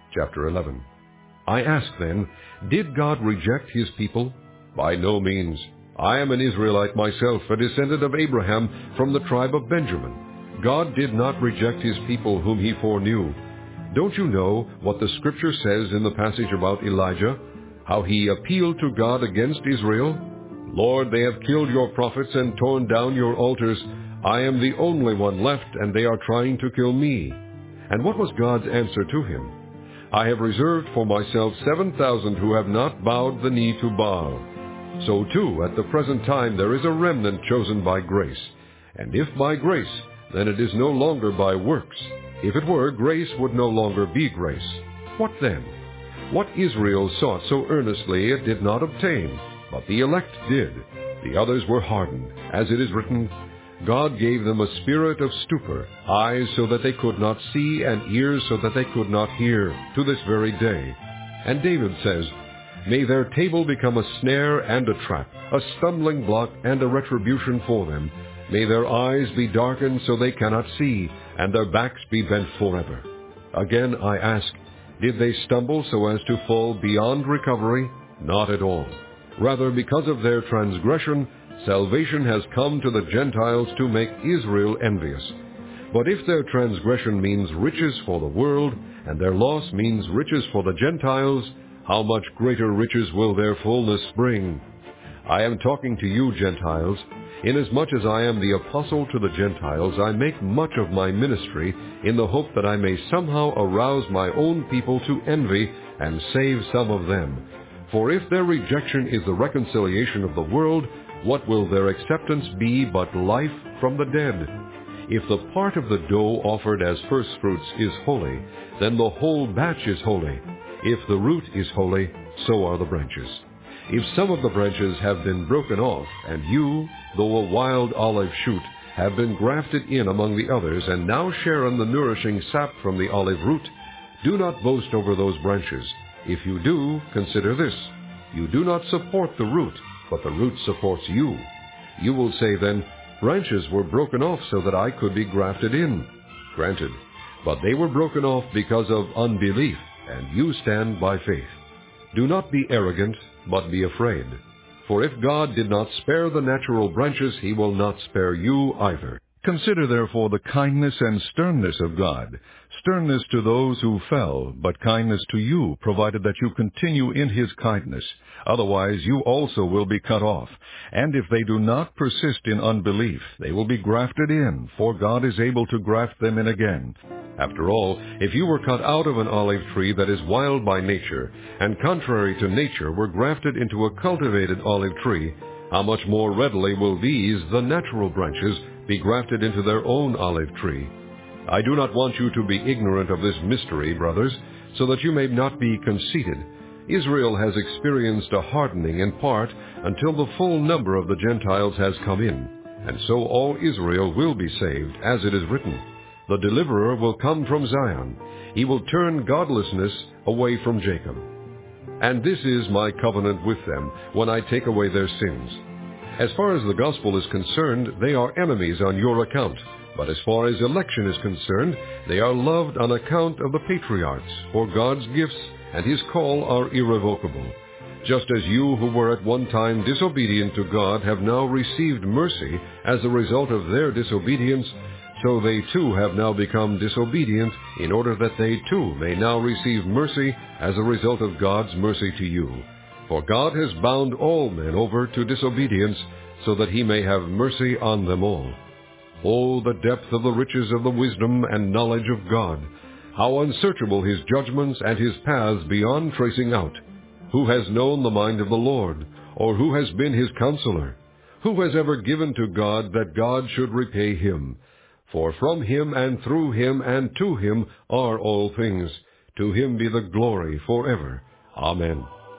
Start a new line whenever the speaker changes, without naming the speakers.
Chapter 11. I ask then, did God reject his people? By no means. I am an Israelite myself, a descendant of Abraham from the tribe of Benjamin. God did not reject his people whom he foreknew. Don't you know what the Scripture says in the passage about Elijah? How he appealed to God against Israel? Lord, they have killed your prophets and torn down your altars. I am the only one left, and they are trying to kill me. And what was God's answer to him? I have reserved for myself 7,000 who have not bowed the knee to Baal. So too, at the present time, there is a remnant chosen by grace. And if by grace, then it is no longer by works. If it were, grace would no longer be grace. What then? What Israel sought so earnestly it did not obtain, but the elect did. The others were hardened. As it is written, God gave them a spirit of stupor, eyes so that they could not see, and ears so that they could not hear, to this very day. And David says, May their table become a snare and a trap, a stumbling block and a retribution for them. May their eyes be darkened so they cannot see, and their backs be bent forever. Again I ask, did they stumble so as to fall beyond recovery? Not at all. Rather, because of their transgression, salvation has come to the Gentiles to make Israel envious. But if their transgression means riches for the world, and their loss means riches for the Gentiles, how much greater riches will their fullness bring? I am talking to you, Gentiles. Inasmuch as I am the apostle to the Gentiles, I make much of my ministry in the hope that I may somehow arouse my own people to envy and save some of them. For if their rejection is the reconciliation of the world, what will their acceptance be but life from the dead? If the part of the dough offered as firstfruits is holy, then the whole batch is holy. If the root is holy, so are the branches. If some of the branches have been broken off, and you, though a wild olive shoot, have been grafted in among the others, and now share in the nourishing sap from the olive root, do not boast over those branches. If you do, consider this. You do not support the root, but the root supports you. You will say then, branches were broken off so that I could be grafted in. Granted, but they were broken off because of unbelief, and you stand by faith. Do not be arrogant, but be afraid. For if God did not spare the natural branches, he will not spare you either. Consider therefore the kindness and sternness of God, sternness to those who fell, but kindness to you, provided that you continue in his kindness. Otherwise you also will be cut off. And if they do not persist in unbelief, they will be grafted in, for God is able to graft them in again. After all, if you were cut out of an olive tree that is wild by nature, and contrary to nature were grafted into a cultivated olive tree, how much more readily will these, the natural branches, be grafted into their own olive tree? I do not want you to be ignorant of this mystery, brothers, so that you may not be conceited. Israel has experienced a hardening in part until the full number of the Gentiles has come in, and so all Israel will be saved, as it is written. The deliverer will come from Zion. He will turn godlessness away from Jacob. And this is my covenant with them when I take away their sins. As far as the gospel is concerned, they are enemies on your account. But as far as election is concerned, they are loved on account of the patriarchs, for God's gifts and his call are irrevocable. Just as you who were at one time disobedient to God have now received mercy as a result of their disobedience, so they too have now become disobedient, in order that they too may now receive mercy as a result of God's mercy to you. For God has bound all men over to disobedience, so that he may have mercy on them all. Oh, the depth of the riches of the wisdom and knowledge of God! How unsearchable his judgments and his paths beyond tracing out! Who has known the mind of the Lord, or who has been his counselor? Who has ever given to God that God should repay him? For from him and through him and to him are all things. To him be the glory forever. Amen.